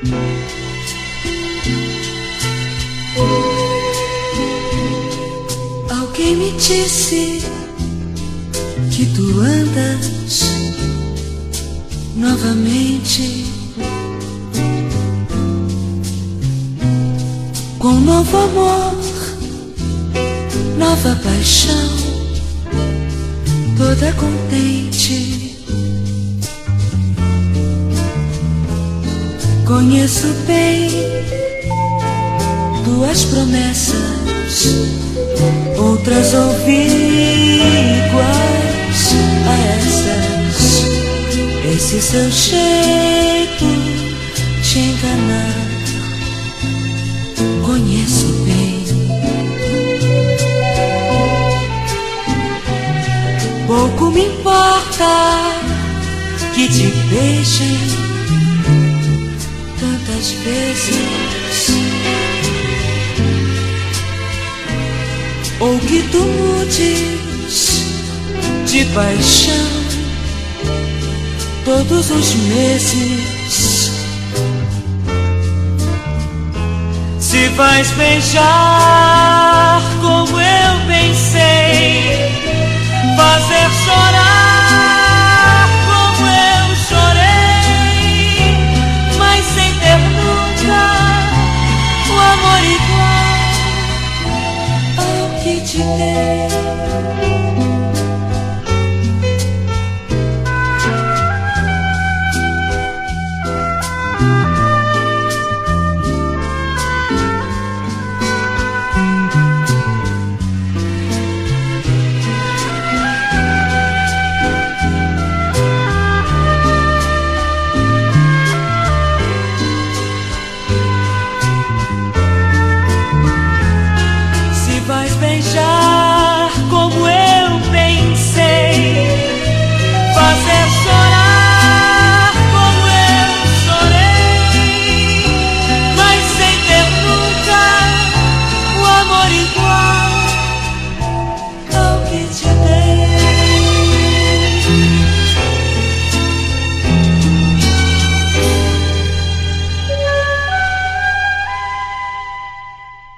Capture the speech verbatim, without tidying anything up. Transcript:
Alguém me disse que tu andas novamente com novo amor, nova paixão, toda contente. Conheço bem tuas promessas, outras ouvi iguais a essas. Esse seu jeito de enganar, conheço bem. Pouco me importa que te beijem tantas vezes, ou que tu mudes de paixão todos os meses. Se vais beijar como eu bem sei